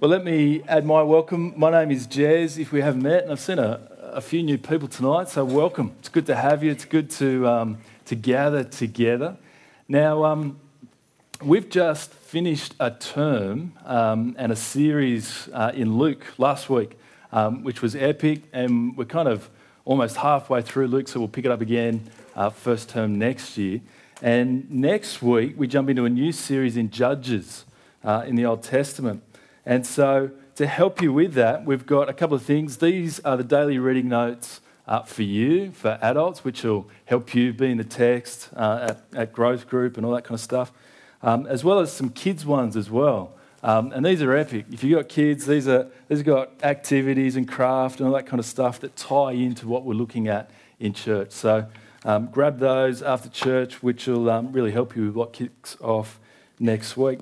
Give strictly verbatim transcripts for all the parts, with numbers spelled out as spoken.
Well, let me add my welcome. My name is Jez, if we haven't met, and I've seen a, a few new people tonight, so welcome. It's good to have you. It's good to um, to gather together. Now, um, we've just finished a term um, and a series uh, in Luke last week, um, which was epic, and we're kind of almost halfway through Luke, so we'll pick it up again uh, first term next year. And next week, we jump into a new series in Judges uh, in the Old Testament. And so to help you with that, we've got a couple of things. These are the daily reading notes uh, for you, for adults, which will help you be in the text uh, at, at growth group and all that kind of stuff, um, as well as some kids ones as well. Um, and these are epic. If you've got kids, these are these have got activities and craft and all that kind of stuff that tie into what we're looking at in church. So um, grab those after church, which will um, really help you with what kicks off next week.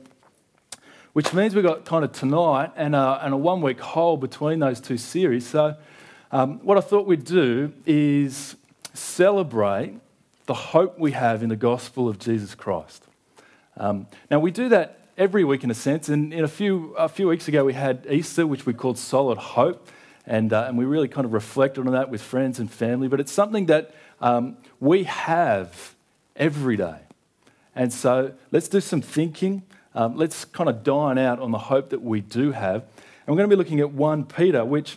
Which means we've got kind of tonight and a, and a one-week hole between those two series. So um, what I thought we'd do is celebrate the hope we have in the gospel of Jesus Christ. Um, now, we do that every week in a sense, and in a few a few weeks ago we had Easter, which we called Solid Hope, and, uh, and we really kind of reflected on that with friends and family, but it's something that um, we have every day. And so let's do some thinking. Um, let's kind of dine out on the hope that we do have. And we're going to be looking at First Peter, which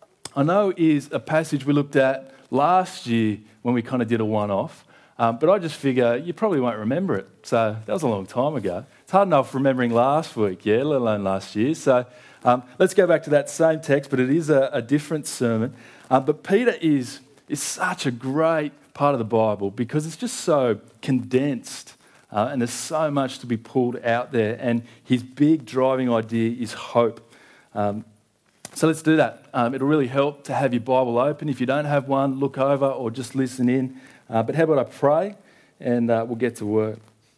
I know is a passage we looked at last year when we kind of did a one-off. Um, but I just figure you probably won't remember it. So that was a long time ago. It's hard enough remembering last week, yeah, let alone last year. So um, let's go back to that same text, but it is a, a different sermon. Um, but Peter is, is such a great part of the Bible because it's just so condensed. Uh, and there's so much to be pulled out there. And his big driving idea is hope. Um, so let's do that. Um, it'll really help to have your Bible open. If you don't have one, look over or just listen in. Uh, but how about I pray and uh, we'll get to work.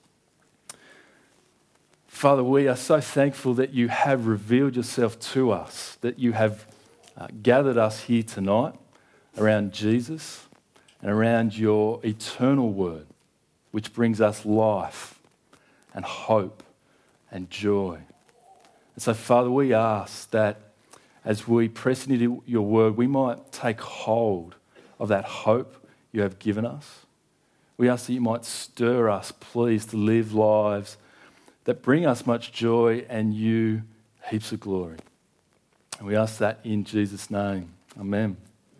Father, we are so thankful that you have revealed yourself to us, that you have uh, gathered us here tonight around Jesus and around your eternal word, which brings us life and hope and joy. And so, Father, we ask that as we press into your word, we might take hold of that hope you have given us. We ask that you might stir us, please, to live lives that bring us much joy and you heaps of glory. And we ask that in Jesus' name. Amen.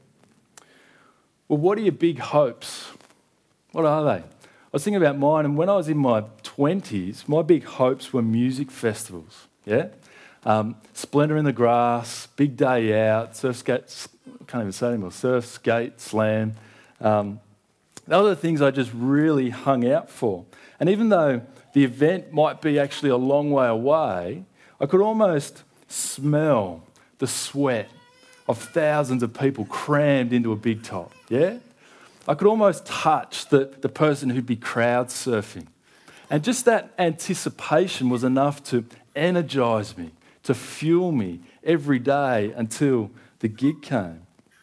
Well, what are your big hopes? What are they? I was thinking about mine, and when I was in my twenties, my big hopes were music festivals, yeah? Um, Splendor in the Grass, Big Day Out, Surf Skate, I can't even say anymore, Surf, Skate, Slam. Um, those are the things I just really hung out for. And even though the event might be actually a long way away, I could almost smell the sweat of thousands of people crammed into a big top, yeah? I could almost touch the, the person who'd be crowd surfing. And just that anticipation was enough to energise me, to fuel me every day until the gig came.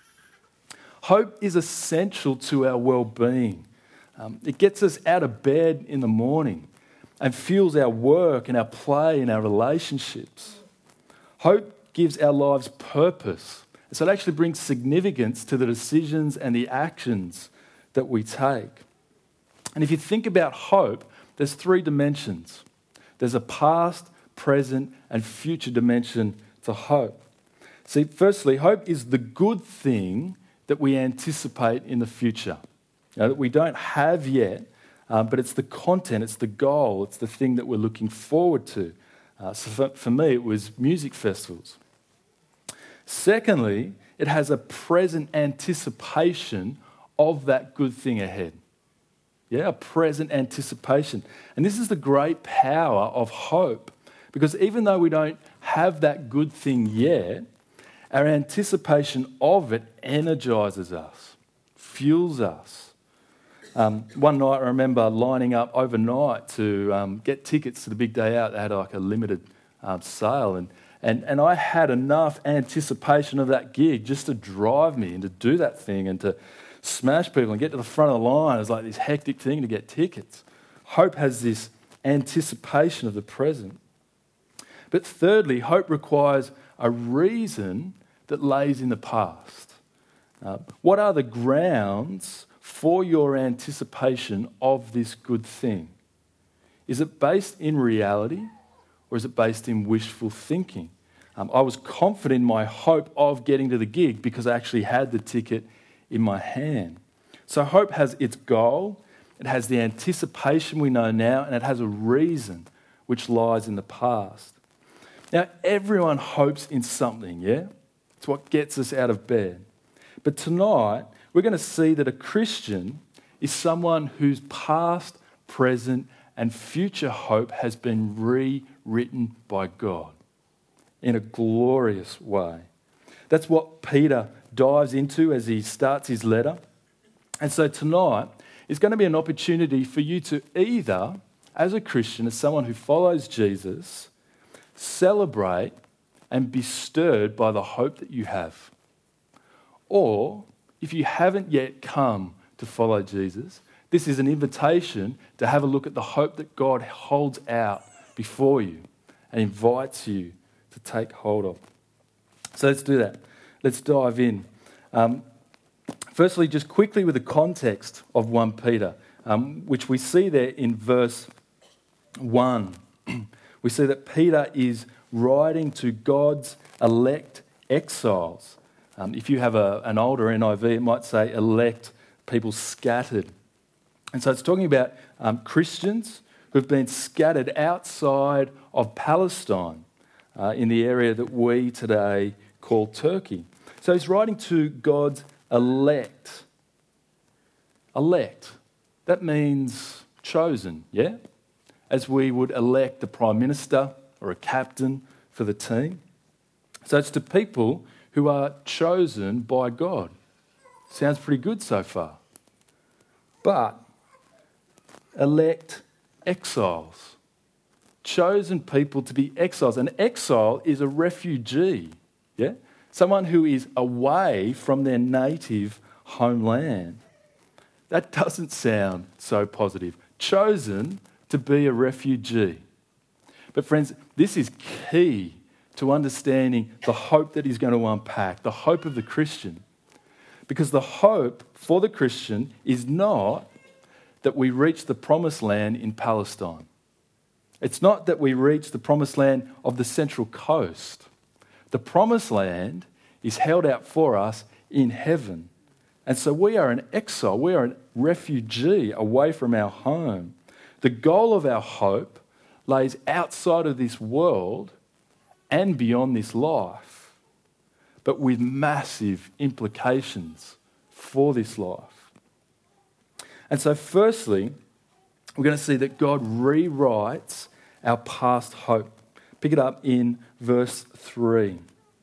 Hope is essential to our well-being. Um, it gets us out of bed in the morning and fuels our work and our play and our relationships. Hope gives our lives purpose. So it actually brings significance to the decisions and the actions that we take. And if you think about hope, there's three dimensions. There's a past, present, and future dimension to hope. See, firstly, hope is the good thing that we anticipate in the future, you know, that we don't have yet, um, but it's the content, it's the goal, it's the thing that we're looking forward to. Uh, so for, for me, it was music festivals. Secondly, it has a present anticipation of that good thing ahead. Yeah, a present anticipation. And this is the great power of hope, because even though we don't have that good thing yet, our anticipation of it energizes us, fuels us. Um, one night I remember lining up overnight to um, get tickets to the Big Day Out. They had like a limited um, sale, and And, and I had enough anticipation of that gig just to drive me and to do that thing and to smash people and get to the front of the line. It was like this hectic thing to get tickets. Hope has this anticipation of the present. But thirdly, hope requires a reason that lays in the past. Uh, what are the grounds for your anticipation of this good thing? Is it based in reality or is it based in wishful thinking? Um, I was confident in my hope of getting to the gig because I actually had the ticket in my hand. So hope has its goal, it has the anticipation we know now, and it has a reason which lies in the past. Now, everyone hopes in something, yeah? It's what gets us out of bed. But tonight, we're going to see that a Christian is someone whose past, present, and future hope has been rewritten by God in a glorious way. That's what Peter dives into as he starts his letter. And so tonight is going to be an opportunity for you to either, as a Christian, as someone who follows Jesus, celebrate and be stirred by the hope that you have. Or, if you haven't yet come to follow Jesus, this is an invitation to have a look at the hope that God holds out before you and invites you to take hold of. So let's do that. Let's dive in. Um, firstly, just quickly with the context of First Peter, um, which we see there in verse one. We see that Peter is writing to God's elect exiles. Um, if you have a, an older N I V, it might say elect people scattered. And so it's talking about um, Christians who've been scattered outside of Palestine uh, in the area that we today call Turkey. So he's writing to God's elect. Elect. That means chosen, yeah? As we would elect a prime minister or a captain for the team. So it's to people who are chosen by God. Sounds pretty good so far. But elect exiles. Chosen people to be exiles. An exile is a refugee, yeah? Someone who is away from their native homeland. That doesn't sound so positive. Chosen to be a refugee. But friends, this is key to understanding the hope that he's going to unpack, the hope of the Christian. Because the hope for the Christian is not that we reach the promised land in Palestine. It's not that we reach the promised land of the Central Coast. The promised land is held out for us in heaven. And so we are an exile, we are a refugee away from our home. The goal of our hope lays outside of this world and beyond this life, but with massive implications for this life. And so firstly, we're going to see that God rewrites our past hope. Pick it up in verse three.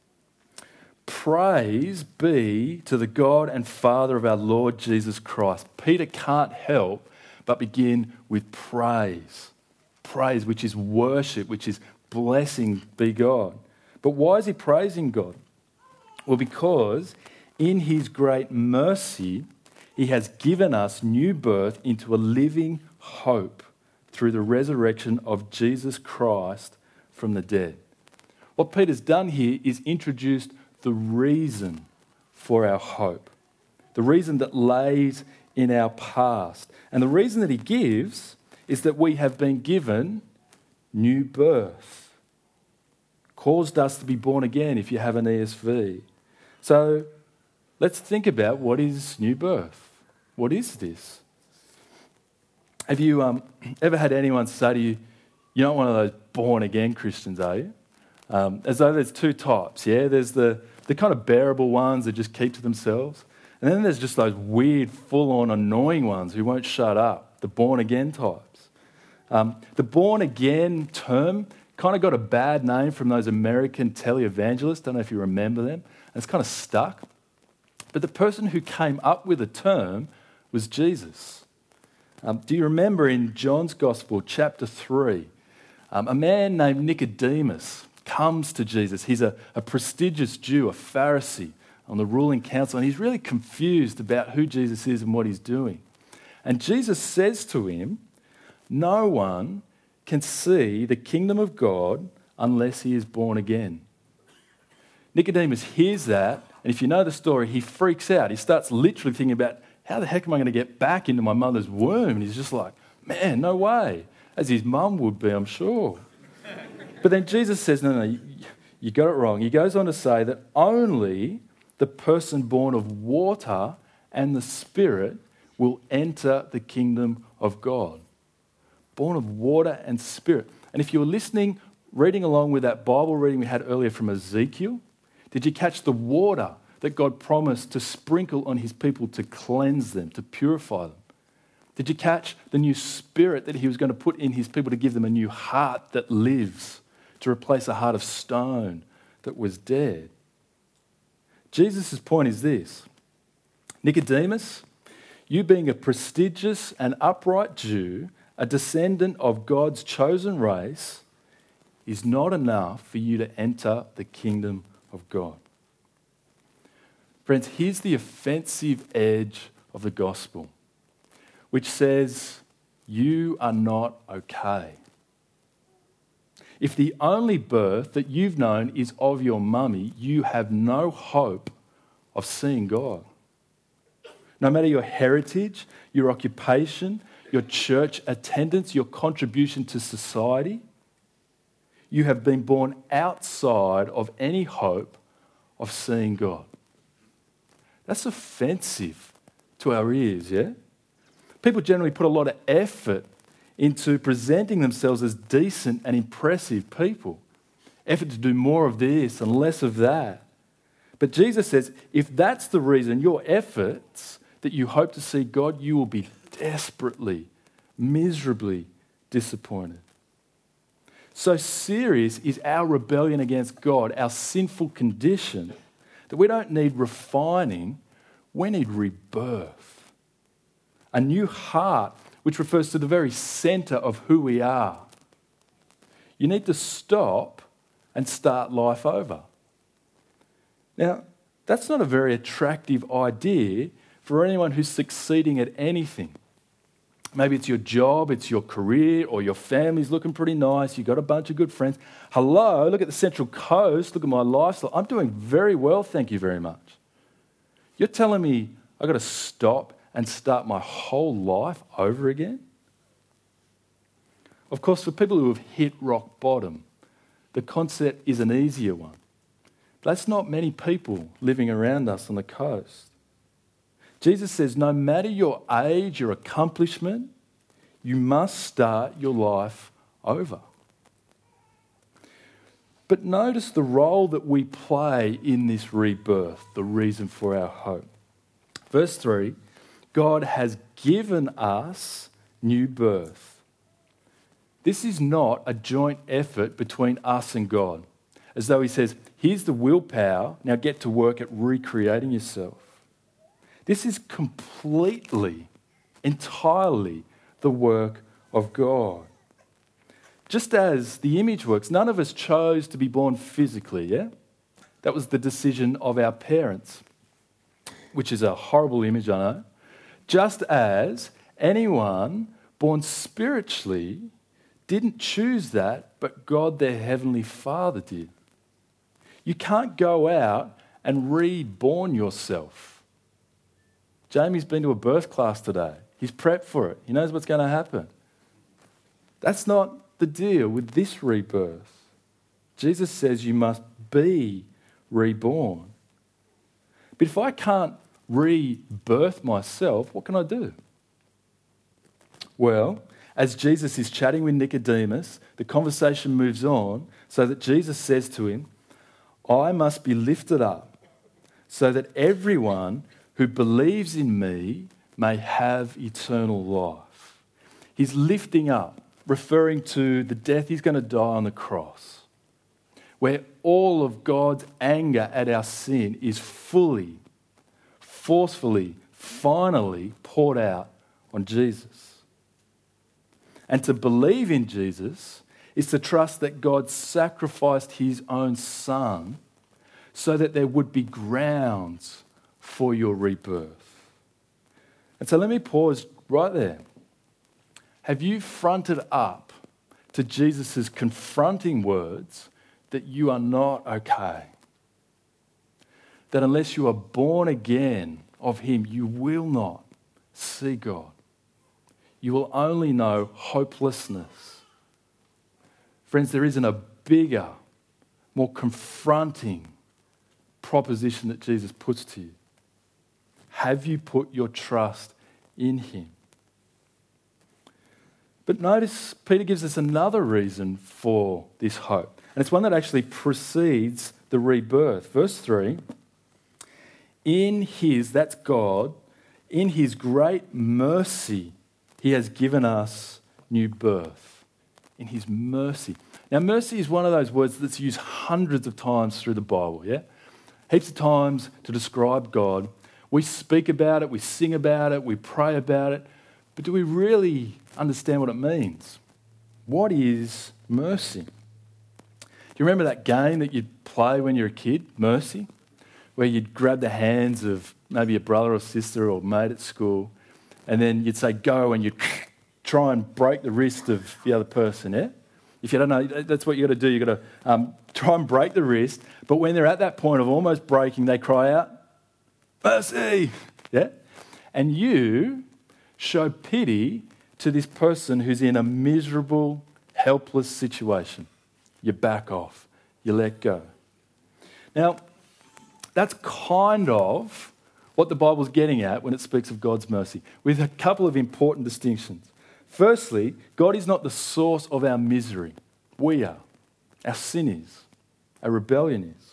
Praise be to the God and Father of our Lord Jesus Christ. Peter can't help but begin with praise. Praise, which is worship, which is blessing be God. But why is he praising God? Well, because in his great mercy, he has given us new birth into a living hope through the resurrection of Jesus Christ from the dead. What Peter's done here is introduced the reason for our hope, the reason that lays in our past. And the reason that he gives is that we have been given new birth, caused us to be born again if you have an E S V. So let's think about what is new birth. What is this? Have you um, ever had anyone say to you, you're not one of those born-again Christians, are you? Um, as though there's two types, yeah? There's the, the kind of bearable ones that just keep to themselves. And then there's just those weird, full-on, annoying ones who won't shut up, the born-again types. Um, the born-again term kind of got a bad name from those American televangelists. Don't know if you remember them. And it's kind of stuck. But the person who came up with the term was Jesus. Um, do you remember in John's Gospel, chapter three, um, a man named Nicodemus comes to Jesus. He's a, a prestigious Jew, a Pharisee on the ruling council, and he's really confused about who Jesus is and what he's doing. And Jesus says to him, no one can see the kingdom of God unless he is born again. Nicodemus hears that, and if you know the story, he freaks out. He starts literally thinking about, how the heck am I going to get back into my mother's womb? And he's just like, man, no way. As his mum would be, I'm sure. But then Jesus says, no, no, you, you got it wrong. He goes on to say that only the person born of water and the Spirit will enter the kingdom of God. Born of water and Spirit. And if you were listening, reading along with that Bible reading we had earlier from Ezekiel, did you catch the water that God promised to sprinkle on his people to cleanse them, to purify them? Did you catch the new Spirit that he was going to put in his people to give them a new heart that lives, to replace a heart of stone that was dead? Jesus' point is this: Nicodemus, you being a prestigious and upright Jew, a descendant of God's chosen race, is not enough for you to enter the kingdom of God. Friends, here's the offensive edge of the gospel, which says you are not okay. If the only birth that you've known is of your mummy, you have no hope of seeing God. No matter your heritage, your occupation, your church attendance, your contribution to society, you have been born outside of any hope of seeing God. That's offensive to our ears, yeah? People generally put a lot of effort into presenting themselves as decent and impressive people. Effort to do more of this and less of that. But Jesus says, if that's the reason, your efforts, that you hope to see God, you will be desperately, miserably disappointed. So serious is our rebellion against God, our sinful condition, that we don't need refining, we need rebirth. A new heart, which refers to the very centre of who we are. You need to stop and start life over. Now, that's not a very attractive idea for anyone who's succeeding at anything. Maybe it's your job, it's your career, or your family's looking pretty nice, you've got a bunch of good friends. Hello, look at the Central Coast, look at my lifestyle. I'm doing very well, thank you very much. You're telling me I've got to stop and start my whole life over again? Of course, for people who have hit rock bottom, the concept is an easier one. But that's not many people living around us on the coast. Jesus says, no matter your age, your accomplishment, you must start your life over. But notice the role that we play in this rebirth, the reason for our hope. Verse three, God has given us new birth. This is not a joint effort between us and God, as though he says, here's the willpower, now get to work at recreating yourself. This is completely, entirely the work of God. Just as the image works, none of us chose to be born physically, yeah? That was the decision of our parents, which is a horrible image, I know. Just as anyone born spiritually didn't choose that, but God, their Heavenly Father, did. You can't go out and reborn yourself. Jamie's been to a birth class today. He's prepped for it. He knows what's going to happen. That's not the deal with this rebirth. Jesus says you must be reborn. But if I can't rebirth myself, what can I do? Well, as Jesus is chatting with Nicodemus, the conversation moves on so that Jesus says to him, I must be lifted up so that everyone who believes in me may have eternal life. He's lifting up, referring to the death he's going to die on the cross, where all of God's anger at our sin is fully, forcefully, finally poured out on Jesus. And to believe in Jesus is to trust that God sacrificed his own son so that there would be grounds for your rebirth. And so let me pause right there. Have you fronted up to Jesus' confronting words that you are not okay. That unless you are born again of him, you will not see God. You will only know hopelessness. Friends, there isn't a bigger, more confronting proposition that Jesus puts to you. Have you put your trust in him? But notice Peter gives us another reason for this hope. And it's one that actually precedes the rebirth. Verse three, in his, that's God, in his great mercy, he has given us new birth. In his mercy. Now, mercy is one of those words that's used hundreds of times through the Bible, yeah? Heaps of times to describe God. We speak about it, we sing about it, we pray about it, but do we really understand what it means? What is mercy? Do you remember that game that you'd play when you were a kid, Mercy? Where you'd grab the hands of maybe a brother or sister or mate at school, and then you'd say go, and you'd try and break the wrist of the other person, yeah? If you don't know, that's what you've got to do. You've got to um, try and break the wrist, but when they're at that point of almost breaking, they cry out, mercy, yeah? And you show pity to this person who's in a miserable, helpless situation. You back off. You let go. Now, that's kind of what the Bible's getting at when it speaks of God's mercy, with a couple of important distinctions. Firstly, God is not the source of our misery. We are. Our sin is. Our rebellion is.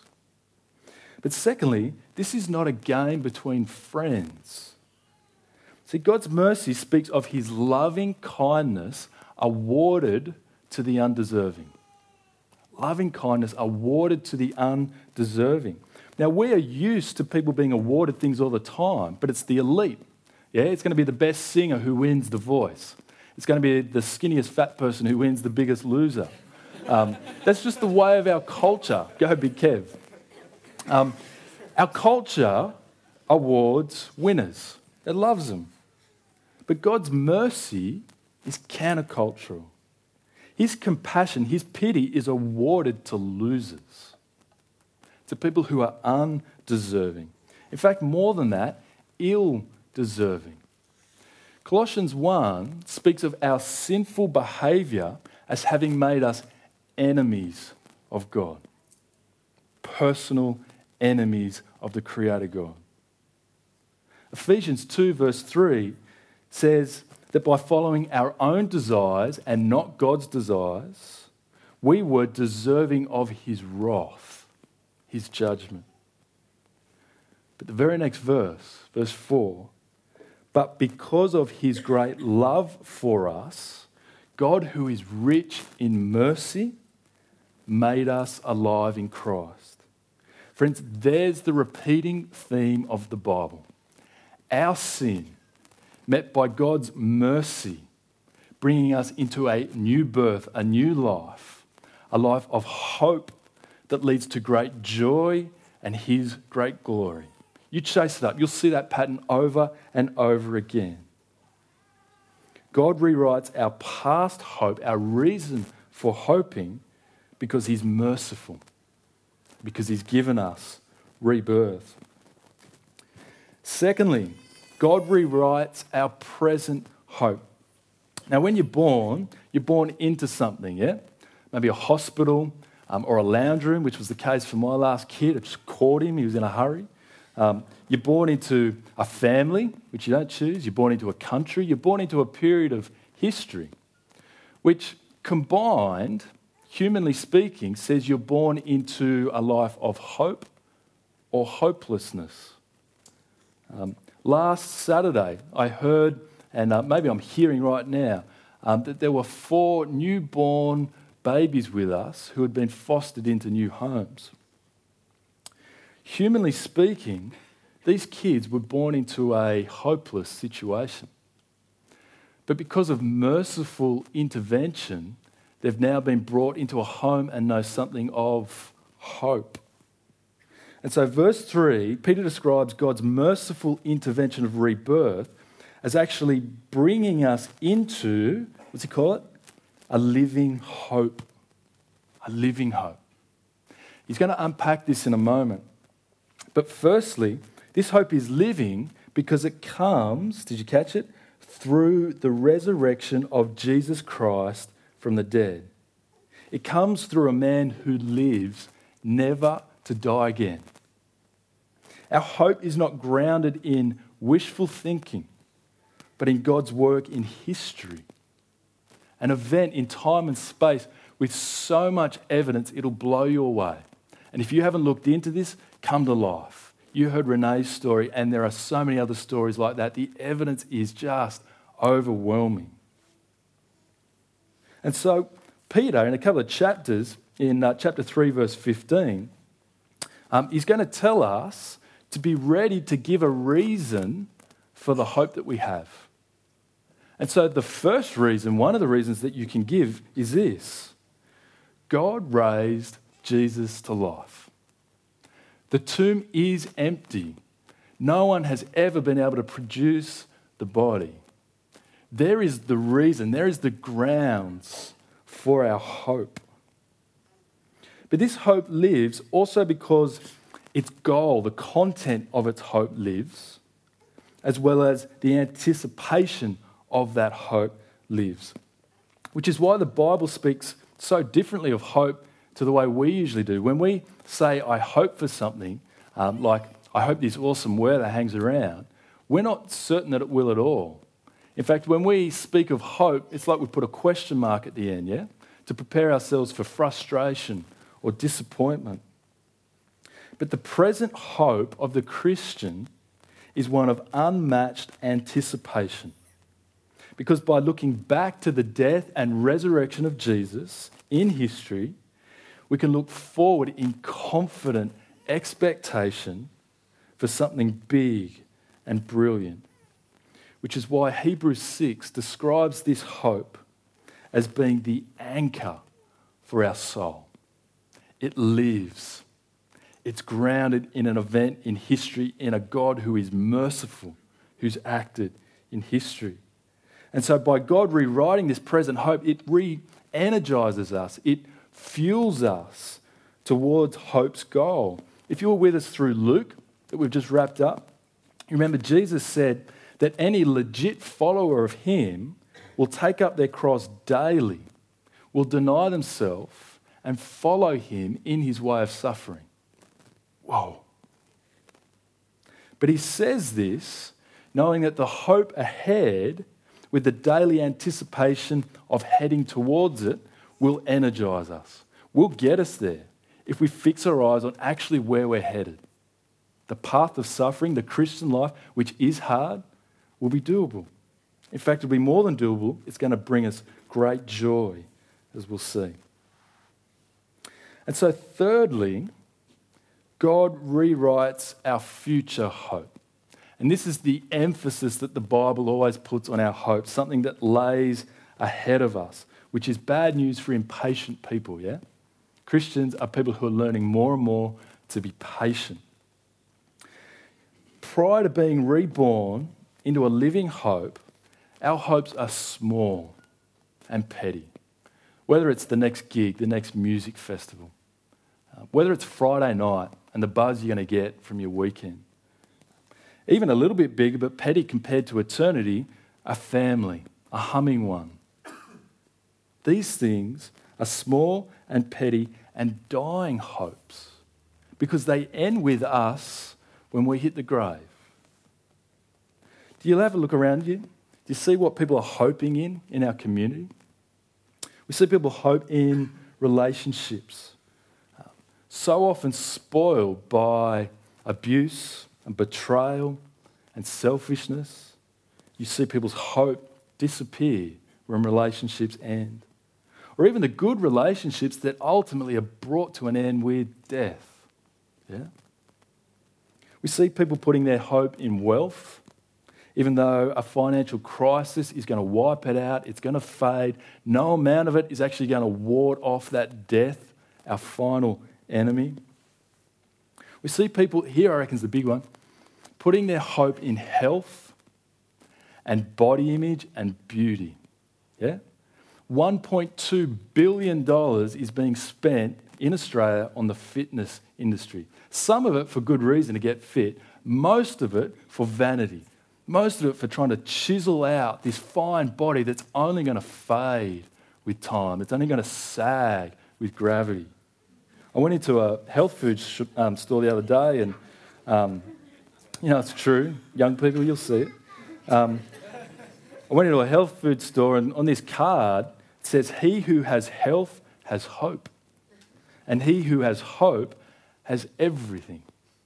But secondly, this is not a game between friends. See, God's mercy speaks of his loving kindness awarded to the undeserving. Loving kindness awarded to the undeserving. Now, we are used to people being awarded things all the time, but it's the elite. Yeah, it's going to be the best singer who wins The Voice. It's going to be the skinniest fat person who wins The Biggest Loser. Um, that's just the way of our culture. Go, Big Kev. Um, our culture awards winners. It loves them. But God's mercy is countercultural. His compassion, his pity is awarded to losers, to people who are undeserving. In fact, more than that, ill-deserving. Colossians one speaks of our sinful behaviour as having made us enemies of God. Personal enemies of the Creator God. Ephesians two verse three says that by following our own desires and not God's desires, we were deserving of his wrath, his judgment. But the very next verse, verse four, but because of his great love for us, God, who is rich in mercy, made us alive in Christ. Friends, there's the repeating theme of the Bible. Our sin, met by God's mercy, bringing us into a new birth, a new life, a life of hope that leads to great joy and his great glory. You chase it up, you'll see that pattern over and over again. God rewrites our past hope, our reason for hoping, because he's merciful, because he's given us rebirth. Secondly, God rewrites our present hope. Now, when you're born, you're born into something, yeah? Maybe a hospital um, or a lounge room, which was the case for my last kid. I just caught him, he was in a hurry. Um, you're born into a family, which you don't choose. You're born into a country. You're born into a period of history, which combined, humanly speaking, says you're born into a life of hope or hopelessness. Um, last Saturday, I heard, and uh, maybe I'm hearing right now, um, that there were four newborn babies with us who had been fostered into new homes. Humanly speaking, these kids were born into a hopeless situation. But because of merciful intervention, they've now been brought into a home and know something of hope. And so verse three, Peter describes God's merciful intervention of rebirth as actually bringing us into, what's he call it? A living hope. A living hope. He's going to unpack this in a moment. But firstly, this hope is living because it comes, did you catch it? Through the resurrection of Jesus Christ from the dead. It comes through a man who lives never to die again. Our hope is not grounded in wishful thinking, but in God's work in history. An event in time and space with so much evidence it'll blow you away. And if you haven't looked into this, come to life. You heard Renee's story, and there are so many other stories like that. The evidence is just overwhelming. And so Peter, in a couple of chapters, in uh, chapter three, verse fifteen, um, he's going to tell us to be ready to give a reason for the hope that we have. And so the first reason, one of the reasons that you can give is this. God raised Jesus to life. The tomb is empty. No one has ever been able to produce the body. There is the reason, there is the grounds for our hope. But this hope lives also because its goal, the content of its hope lives, as well as the anticipation of that hope lives. Which is why the Bible speaks so differently of hope to the way we usually do. When we say, I hope for something, um, like, I hope this awesome weather hangs around, we're not certain that it will at all. In fact, when we speak of hope, it's like we put a question mark at the end, yeah? To prepare ourselves for frustration or disappointment. But the present hope of the Christian is one of unmatched anticipation. Because by looking back to the death and resurrection of Jesus in history, we can look forward in confident expectation for something big and brilliant. Which is why Hebrews six describes this hope as being the anchor for our soul. It lives. It's grounded in an event in history, in a God who is merciful, who's acted in history. And so by God rewriting this present hope, it re-energizes us. It fuels us towards hope's goal. If you were with us through Luke, that we've just wrapped up, you remember Jesus said that any legit follower of him will take up their cross daily, will deny themselves and follow him in his way of suffering. Whoa. But he says this knowing that the hope ahead, with the daily anticipation of heading towards it, will energize us, will get us there if we fix our eyes on actually where we're headed. The path of suffering, the Christian life, which is hard, will be doable. In fact, it'll be more than doable. It's going to bring us great joy, as we'll see. And so thirdly, God rewrites our future hope. And this is the emphasis that the Bible always puts on our hope, something that lays ahead of us, which is bad news for impatient people, yeah? Christians are people who are learning more and more to be patient. Prior to being reborn into a living hope, our hopes are small and petty. Whether it's the next gig, the next music festival, uh, whether it's Friday night and the buzz you're going to get from your weekend. Even a little bit bigger, but petty compared to eternity, a family, a humming one. These things are small and petty and dying hopes because they end with us when we hit the grave. Do you have a look around you? Do you see what people are hoping in in our community? We see people hope in relationships, so often spoiled by abuse and betrayal and selfishness. You see people's hope disappear when relationships end. Or even the good relationships that ultimately are brought to an end with death. Yeah? We see people putting their hope in wealth, even though a financial crisis is going to wipe it out, it's going to fade. No amount of it is actually going to ward off that death, our final enemy. We see people, here I reckon is the big one, putting their hope in health and body image and beauty. Yeah? one point two billion dollars is being spent in Australia on the fitness industry. Some of it for good reason, to get fit. Most of it for vanity. Most of it for trying to chisel out this fine body that's only going to fade with time. It's only going to sag with gravity. I went into a health food sh- um, store the other day, and, um, you know, it's true. Young people, you'll see it. Um, I went into a health food store, and on this card, it says, "He who has health has hope. And he who has hope has everything."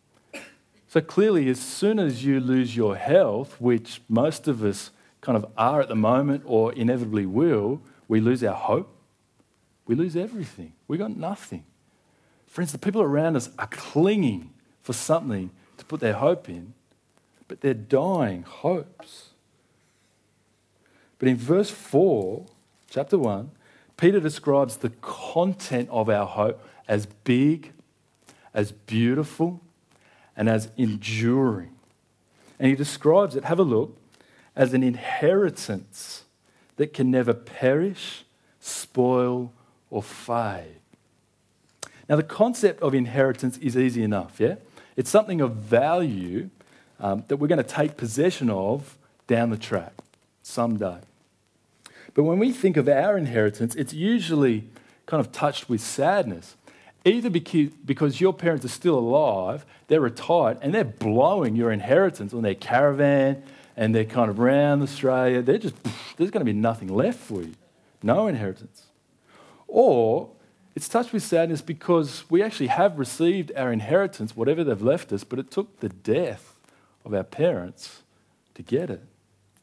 So clearly, as soon as you lose your health, which most of us kind of are at the moment or inevitably will, we lose our hope. We lose everything. We got nothing. Friends, the people around us are clinging for something to put their hope in, but they're dying hopes. But in verse four, chapter one, Peter describes the content of our hope as big, as beautiful, and as enduring. And he describes it, have a look, as an inheritance that can never perish, spoil, or fade. Now, the concept of inheritance is easy enough, yeah? It's something of value um, that we're going to take possession of down the track someday. But when we think of our inheritance, it's usually kind of touched with sadness. Either because your parents are still alive, they're retired, and they're blowing your inheritance on their caravan, and they're kind of around Australia. They're just, there's going to be nothing left for you. No inheritance. Or it's touched with sadness because we actually have received our inheritance, whatever they've left us, but it took the death of our parents to get it.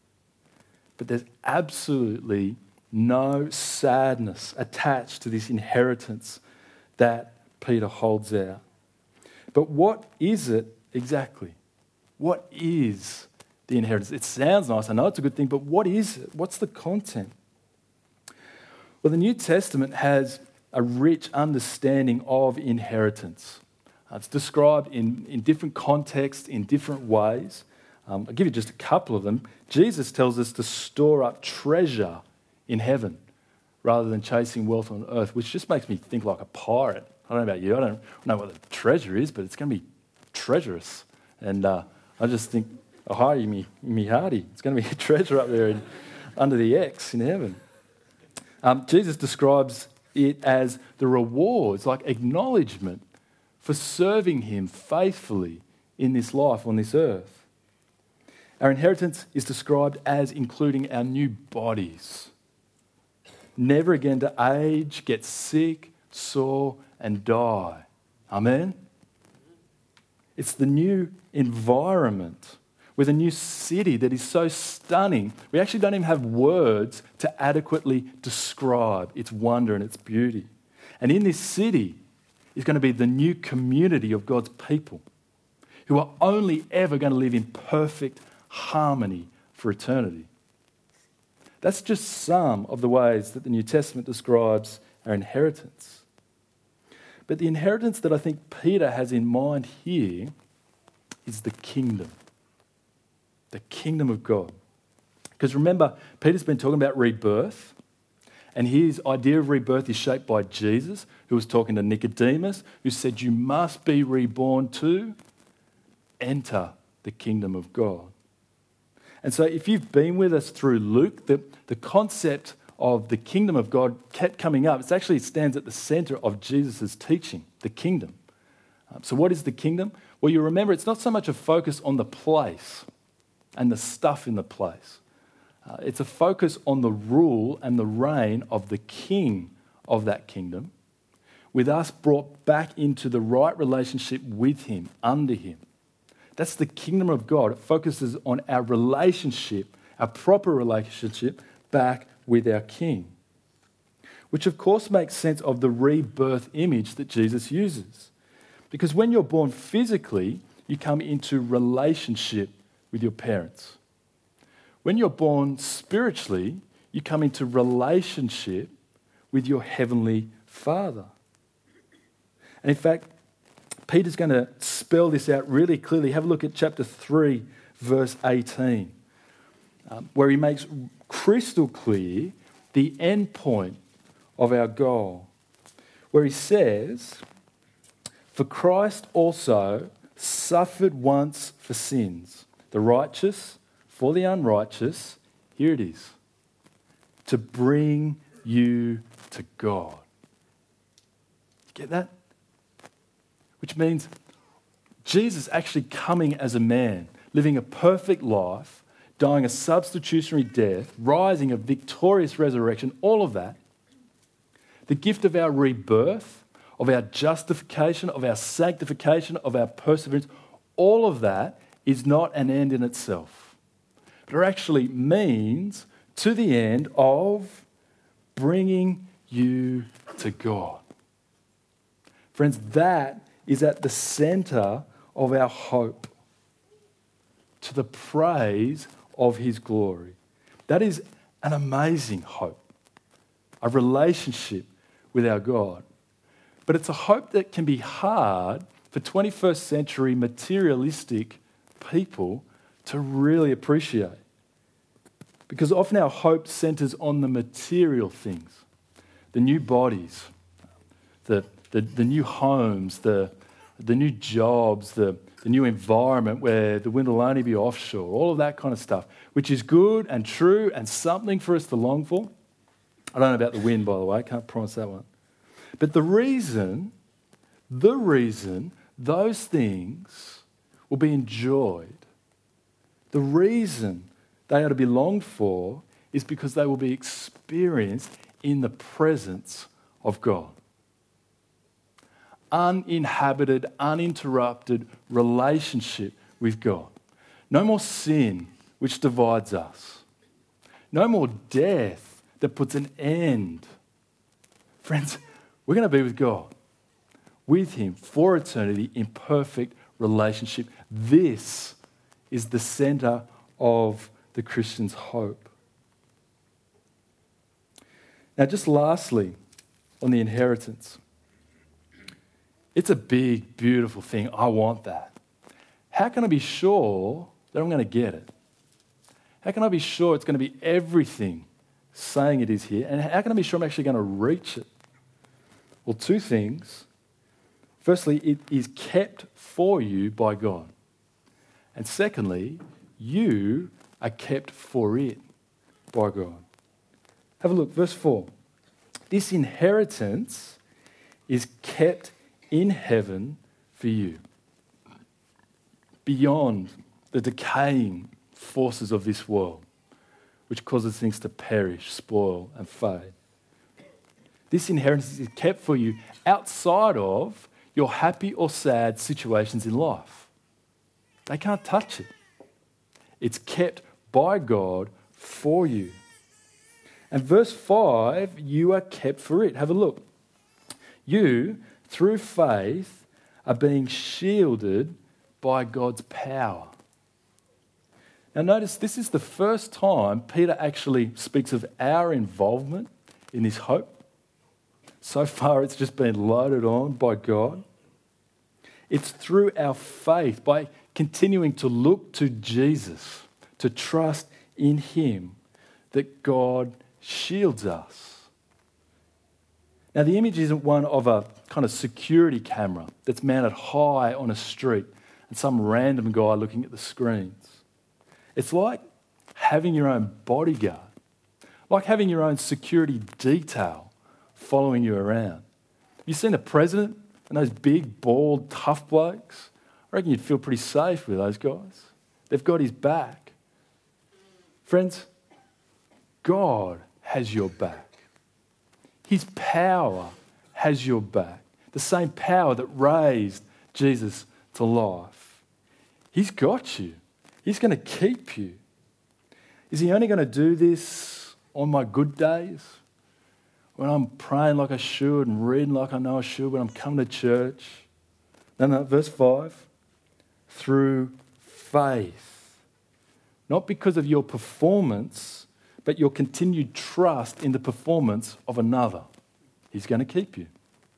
But there's absolutely no sadness attached to this inheritance that Peter holds out. But what is it exactly? What is the inheritance? It sounds nice, I know it's a good thing, but what is it? What's the content? Well, the New Testament has a rich understanding of inheritance. Uh, it's described in, in different contexts, in different ways. Um, I'll give you just a couple of them. Jesus tells us to store up treasure in heaven rather than chasing wealth on earth, which just makes me think like a pirate. I don't know about you. I don't know what the treasure is, but it's going to be treacherous. And uh, I just think, oh, hi, me, me hearty. It's going to be a treasure up there in, under the X in heaven. Um, Jesus describes it as the rewards, like acknowledgement for serving him faithfully in this life on this earth. Our inheritance is described as including our new bodies. Never again to age, get sick, sore, and die. Amen? It's the new environment with a new city that is so stunning. We actually don't even have words to adequately describe its wonder and its beauty. And in this city is going to be the new community of God's people who are only ever going to live in perfect harmony for eternity. That's just some of the ways that the New Testament describes our inheritance. But the inheritance that I think Peter has in mind here is the kingdom. The kingdom of God. Because remember, Peter's been talking about rebirth, and his idea of rebirth is shaped by Jesus, who was talking to Nicodemus, who said, you must be reborn to enter the kingdom of God. And so if you've been with us through Luke, the, the concept of the kingdom of God kept coming up. It actually stands at the center of Jesus' teaching, the kingdom. Um, so what is the kingdom? Well, you remember it's not so much a focus on the place and the stuff in the place. Uh, it's a focus on the rule and the reign of the king of that kingdom, with us brought back into the right relationship with him, under him. That's the kingdom of God. It focuses on our relationship, our proper relationship back with our King, which of course makes sense of the rebirth image that Jesus uses. Because when you're born physically, you come into relationship with your parents. When you're born spiritually, you come into relationship with your heavenly Father. And in fact, Peter's going to spell this out really clearly. Have a look at chapter three, verse eighteen, um, where he makes crystal clear the end point of our goal. where he says, "For Christ also suffered once for sins, the righteous for the unrighteous," here it is, "to bring you to God." You get that? Which means Jesus actually coming as a man, living a perfect life, dying a substitutionary death, rising a victorious resurrection, all of that. The gift of our rebirth, of our justification, of our sanctification, of our perseverance, all of that is not an end in itself. But it actually means to the end of bringing you to God. Friends, that is at the centre of our hope, to the praise of his glory. That is an amazing hope, a relationship with our God. But it's a hope that can be hard for twenty-first century materialistic people to really appreciate. Because often our hope centres on the material things, the new bodies, the, the, the new homes, the, the new jobs, the, the new environment where the wind will only be offshore, all of that kind of stuff, which is good and true and something for us to long for. I don't know about the wind, by the way, I can't promise that one. But the reason, the reason those things will be enjoyed, the reason they are to be longed for is because they will be experienced in the presence of God. Uninhabited, uninterrupted relationship with God. No more sin which divides us. No more death that puts an end. Friends, we're going to be with God, with him for eternity in perfect relationship. This is the centre of the Christian's hope. Now, just lastly, on the inheritance. It's a big, beautiful thing. I want that. How can I be sure that I'm going to get it? How can I be sure it's going to be everything saying it is here? And how can I be sure I'm actually going to reach it? Well, two things. Firstly, it is kept for you by God. And secondly, you are kept for it by God. Have a look, verse four. This inheritance is kept in heaven for you, beyond the decaying forces of this world, which causes things to perish, spoil, and fade. This inheritance is kept for you outside of your happy or sad situations in life. They can't touch it. It's kept by God for you. And verse five, you are kept for it. Have a look. You, through faith, are being shielded by God's power. Now notice, this is the first time Peter actually speaks of our involvement in this hope. So far, it's just been loaded on by God. It's through our faith, by continuing to look to Jesus, to trust in him, that God shields us. Now, the image isn't one of a kind of security camera that's mounted high on a street and some random guy looking at the screens. It's like having your own bodyguard, like having your own security detail following you around. You seen the president and those big, bald, tough blokes? I reckon you'd feel pretty safe with those guys. They've got his back. Friends, God has your back. His power has your back. The same power that raised Jesus to life. He's got you. He's going to keep you. Is he only going to do this on my good days? When I'm praying like I should and reading like I know I should, when I'm coming to church? No, no, verse five. Through faith. Not because of your performance, but your continued trust in the performance of another. He's going to keep you.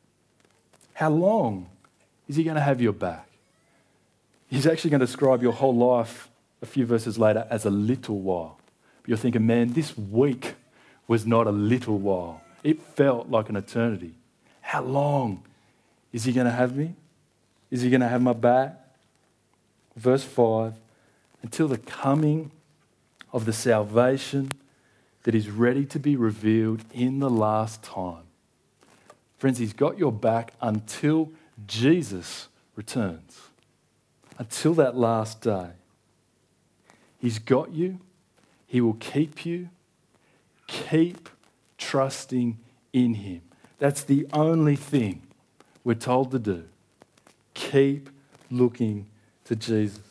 How long is he going to have your back? He's actually going to describe your whole life a few verses later as a little while. But you're thinking, man, this week was not a little while. It felt like an eternity. How long is he going to have me? Is he going to have my back? Verse five, until the coming of the salvation that is ready to be revealed in the last time. Friends, he's got your back until Jesus returns, until that last day. He's got you. He will keep you. Keep trusting in him. That's the only thing we're told to do. Keep looking to Jesus.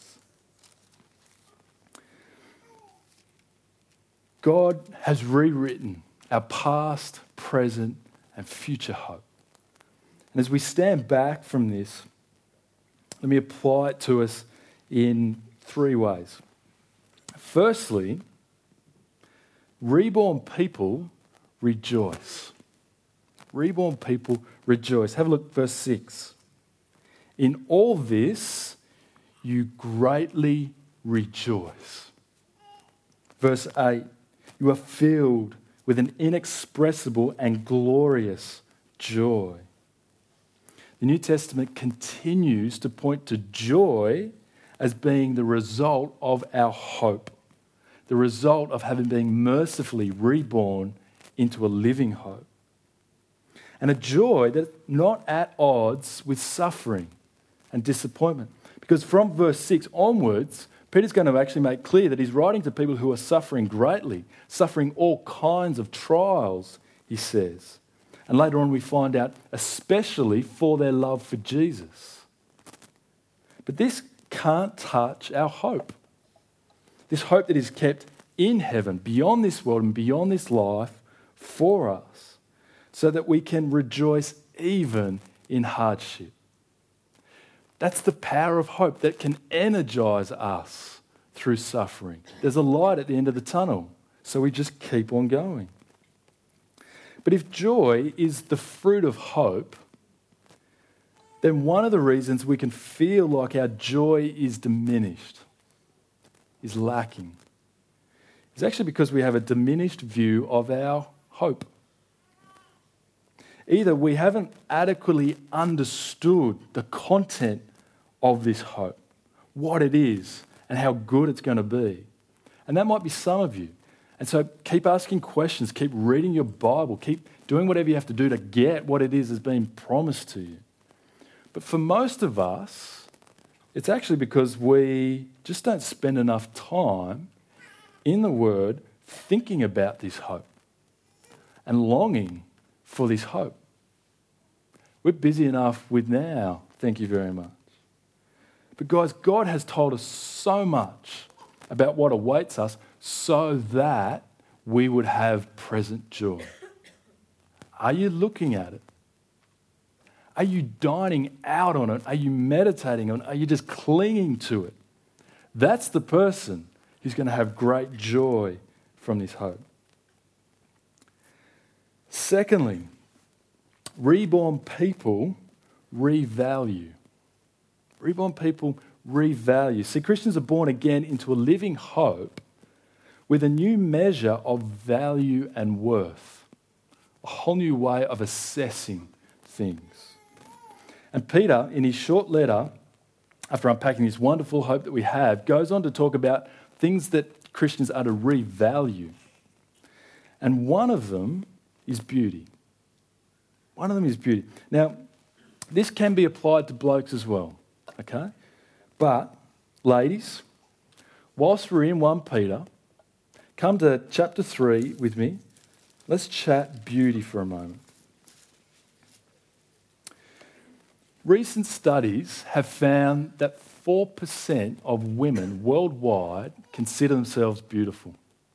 God has rewritten our past, present, and future hope. And as we stand back from this, let me apply it to us in three ways. Firstly, reborn people rejoice. Reborn people rejoice. Have a look, verse six. In all this, you greatly rejoice. Verse eight. You are filled with an inexpressible and glorious joy. The New Testament continues to point to joy as being the result of our hope, the result of having been mercifully reborn into a living hope. And a joy that's not at odds with suffering and disappointment. Because from verse six onwards, Peter's going to actually make clear that he's writing to people who are suffering greatly, suffering all kinds of trials, he says. And later on we find out, especially for their love for Jesus. But this can't touch our hope. This hope that is kept in heaven, beyond this world and beyond this life, for us, so that we can rejoice even in hardship. That's the power of hope that can energize us through suffering. There's a light at the end of the tunnel, so we just keep on going. But if joy is the fruit of hope, then one of the reasons we can feel like our joy is diminished, is lacking, is actually because we have a diminished view of our hope. Either we haven't adequately understood the content of this hope, what it is, and how good it's going to be. And that might be some of you. And so keep asking questions, keep reading your Bible, keep doing whatever you have to do to get what it is that's being promised to you. But for most of us, it's actually because we just don't spend enough time in the Word thinking about this hope and longing for this hope. We're busy enough with now, thank you very much. But guys, God has told us so much about what awaits us so that we would have present joy. Are you looking at it? Are you dining out on it? Are you meditating on it? Are you just clinging to it? That's the person who's going to have great joy from this hope. Secondly, reborn people revalue. Reborn people revalue. See, Christians are born again into a living hope with a new measure of value and worth, a whole new way of assessing things. And Peter, in his short letter, after unpacking this wonderful hope that we have, goes on to talk about things that Christians are to revalue. And one of them is beauty. One of them is beauty. Now, this can be applied to blokes as well, okay? But, ladies, whilst we're in First Peter, come to chapter three with me. Let's chat beauty for a moment. Recent studies have found that four percent of women worldwide consider themselves beautiful.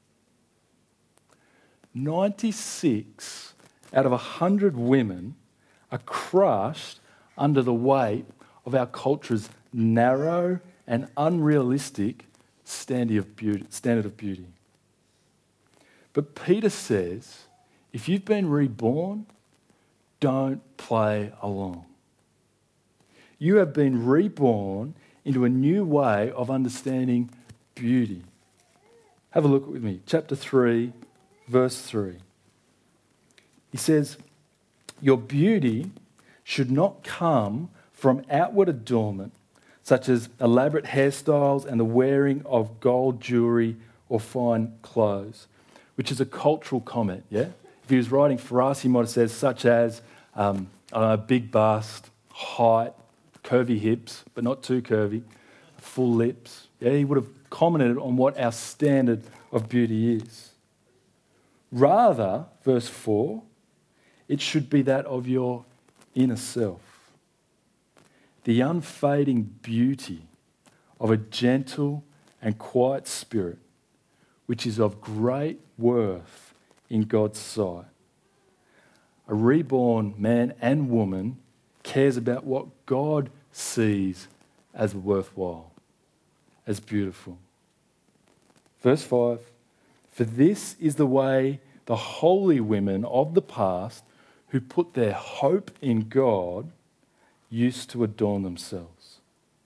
ninety-six out of one hundred women are crushed under the weight of our culture's narrow and unrealistic standard of beauty. Standard of beauty. But Peter says, if you've been reborn, don't play along. You have been reborn into a new way of understanding beauty. Have a look with me. Chapter three, verse three. He says, Your beauty should not come from outward adornment, such as elaborate hairstyles and the wearing of gold jewelry or fine clothes, which is a cultural comment, yeah? If he was writing for us, he might have said such as, um, I don't know, big bust, height, curvy hips, but not too curvy, full lips. Yeah, he would have commented on what our standard of beauty is. Rather, verse four, it should be that of your inner self. The unfading beauty of a gentle and quiet spirit, which is of great worth in God's sight. A reborn man and woman cares about what God sees as worthwhile, as beautiful. Verse five, for this is the way the holy women of the past who put their hope in God used to adorn themselves.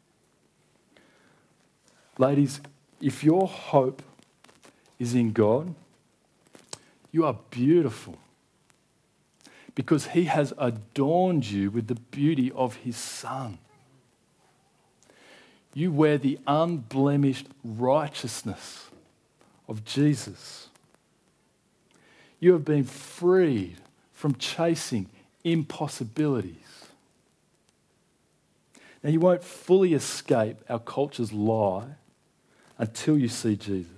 Ladies, if your hope is in God, you are beautiful because he has adorned you with the beauty of his Son. You wear the unblemished righteousness of Jesus. You have been freed from chasing impossibilities. Now, you won't fully escape our culture's lie until you see Jesus.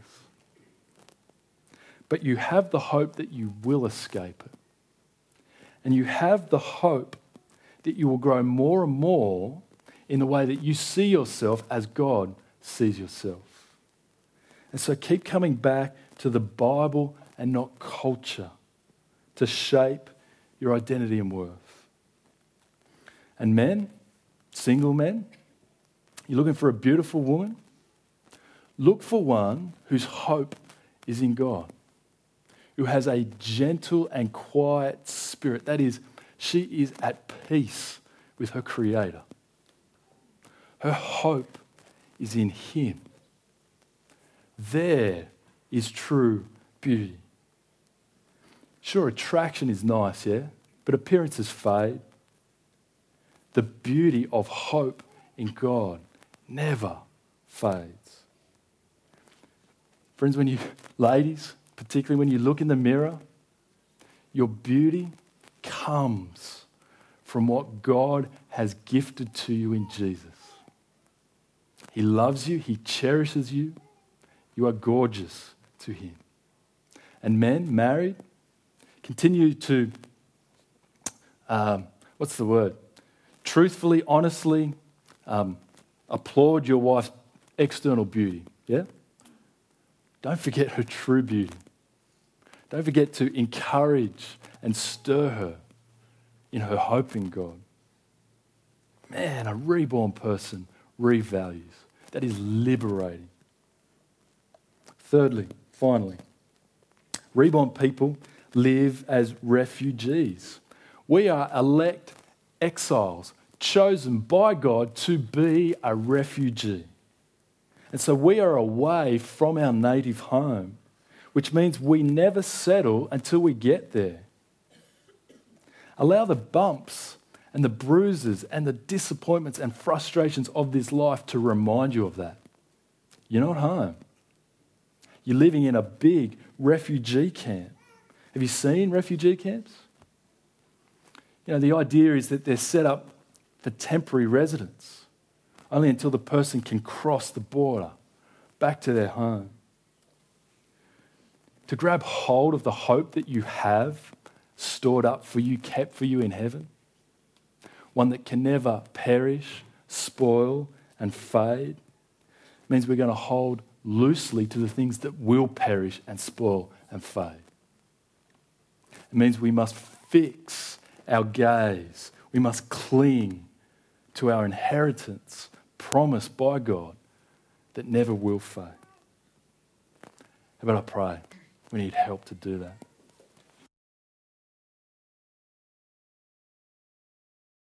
But you have the hope that you will escape it. And you have the hope that you will grow more and more in the way that you see yourself as God sees yourself. And so keep coming back to the Bible and not culture to shape your identity and worth. And men, single men, you're looking for a beautiful woman? Look for one whose hope is in God, who has a gentle and quiet spirit. That is, she is at peace with her Creator. Her hope is in Him. There is true beauty. Sure, attraction is nice, yeah? But appearances fade. The beauty of hope in God never fades. Friends, when you, ladies, particularly when you look in the mirror, your beauty comes from what God has gifted to you in Jesus. He loves you. He cherishes you. You are gorgeous to Him. And men, married, continue to, um, what's the word? Truthfully, honestly, um, applaud your wife's external beauty. Yeah? Don't forget her true beauty. Don't forget to encourage and stir her in her hope in God. Man, a reborn person revalues. That is liberating. Thirdly, finally, reborn people live as refugees. We are elect exiles, chosen by God to be a refugee. And so we are away from our native home, which means we never settle until we get there. Allow the bumps and the bruises and the disappointments and frustrations of this life to remind you of that. You're not home. You're living in a big refugee camp. Have you seen refugee camps? You know, the idea is that they're set up for temporary residence, only until the person can cross the border back to their home. To grab hold of the hope that you have stored up for you, kept for you in heaven, one that can never perish, spoil, and fade, means we're going to hold loosely to the things that will perish and spoil and fade. It means we must fix our gaze. We must cling to our inheritance promised by God that never will fade. How about I pray? We need help to do that.